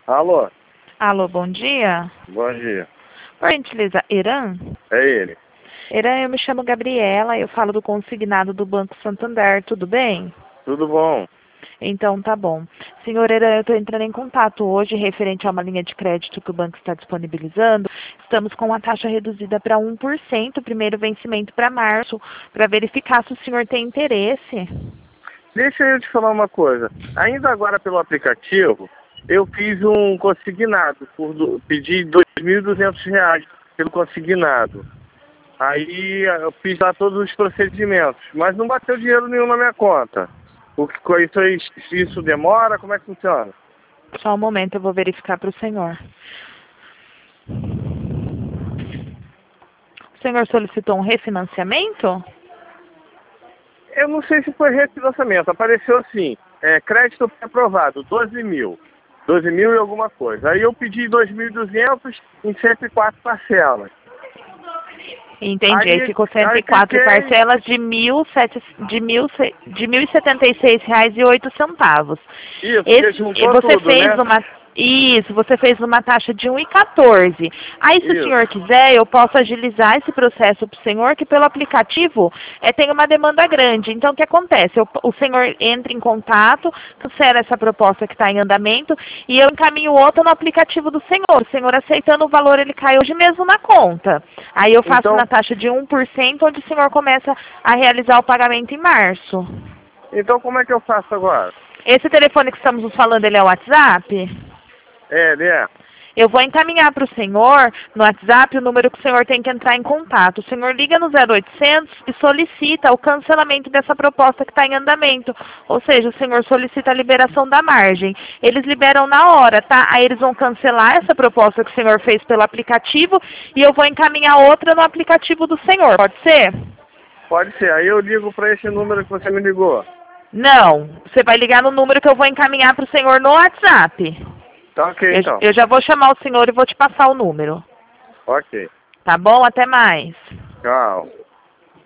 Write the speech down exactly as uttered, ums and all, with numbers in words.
Alô? Alô, bom dia. Bom dia. Por gentileza, Eran? É ele. Eran, eu me chamo Gabriela, eu falo do consignado do Banco Santander, tudo bem? Tudo bom? Então tá bom. Senhor Eran, eu estou entrando em contato hoje referente a uma linha de crédito que o banco está disponibilizando. Estamos com a taxa reduzida para um por cento, primeiro vencimento para março, para verificar se o senhor tem interesse. Deixa eu te falar uma coisa. Ainda agora pelo aplicativo, eu fiz um consignado, por do, pedi dois mil e duzentos reais pelo consignado. Aí eu fiz lá todos os procedimentos, mas não bateu dinheiro nenhum na minha conta. O que isso, isso demora? Como é que funciona? Só um momento, eu vou verificar para o senhor. O senhor solicitou um refinanciamento? Eu não sei se foi refinanciamento. Apareceu assim, é, crédito aprovado, doze mil. doze mil e alguma coisa. Aí eu pedi dois mil e duzentos em cento e quatro parcelas. Entendi. Aí, aí ficou cento e quatro fiquei... parcelas de mil, sete, de mil, de mil e setenta e seis reais e oito centavos. Isso, Esse, você tudo, fez né? uma Isso, você fez numa taxa de um e quatorze. Aí, se Isso. o senhor quiser, eu posso agilizar esse processo para o senhor, que pelo aplicativo é, tem uma demanda grande. Então, o que acontece? Eu, o senhor entra em contato, cancela essa proposta que está em andamento, e eu encaminho outra no aplicativo do senhor. O senhor aceitando o valor, ele cai hoje mesmo na conta. Aí eu faço Então, na taxa de um por cento, onde o senhor começa a realizar o pagamento em março. Então, como é que eu faço agora? Esse telefone que estamos falando, ele é o WhatsApp? É, né? Eu vou encaminhar para o senhor, no WhatsApp, o número que o senhor tem que entrar em contato. O senhor liga no zero oitocentos e solicita o cancelamento dessa proposta que está em andamento. Ou seja, o senhor solicita a liberação da margem. Eles liberam na hora, tá? Aí eles vão cancelar essa proposta que o senhor fez pelo aplicativo e eu vou encaminhar outra no aplicativo do senhor. Pode ser? Pode ser. Aí eu ligo para esse número que você me ligou. Não. Você vai ligar no número que eu vou encaminhar para o senhor no WhatsApp. Tá ok, eu, então. Eu já vou chamar o senhor e vou te passar o número. Ok. Tá bom? Até mais. Tchau.